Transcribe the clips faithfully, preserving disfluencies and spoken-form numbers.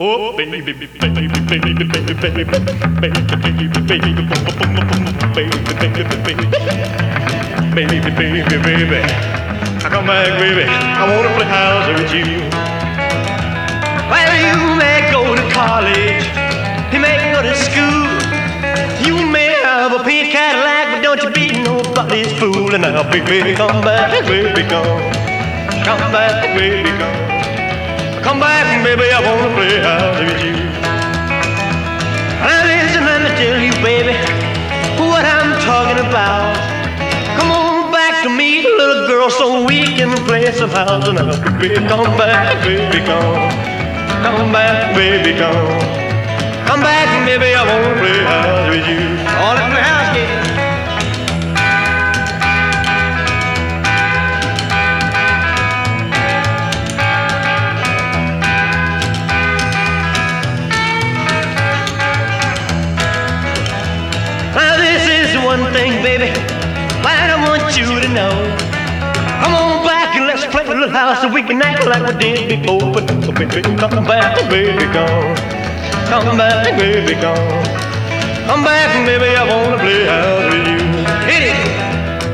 Oh, baby, baby, baby, baby, baby, baby, baby, baby, baby, baby, baby, baby, baby. I come back, baby. I wanna play house with you. Well, you may go to college, you may go to school, you may have a pink Cadillac, but don't you be nobody's fool. And now, baby, come back, baby, come, come back, baby, come. Come back, baby, I wanna play house with you. Now listen, let me tell you, baby, what I'm talking about. Come on back to me, little girl, so we can play some house. And now, baby, come back, baby, come. Come back, baby, come. Come back, baby, I wanna play house with you. All in the house, yeah. One thing, baby, I want you to know. Come on back and let's play a little house so we can act like we did before. But baby, come back, baby, come. Come back, baby, come. Come back, baby, I wanna play house with you. Hit it!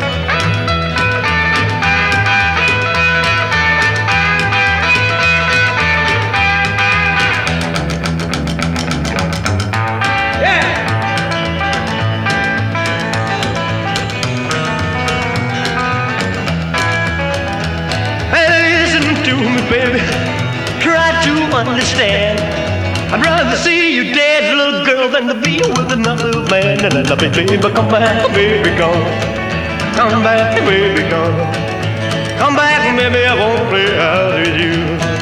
Baby, try to understand. I'd rather see you dead, little girl, than to be with another man. And I love you, baby, come back, baby, come. Come back, baby, come. Come back, baby, I won't play house with you.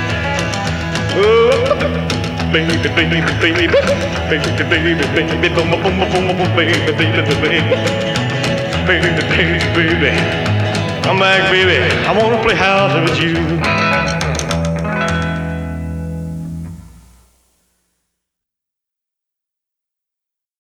Oh, baby, baby, baby, baby, baby, baby, boom, boom, boom, boom, boom, baby, baby, baby, baby, baby, baby. Come back, baby, I wanna play house with you.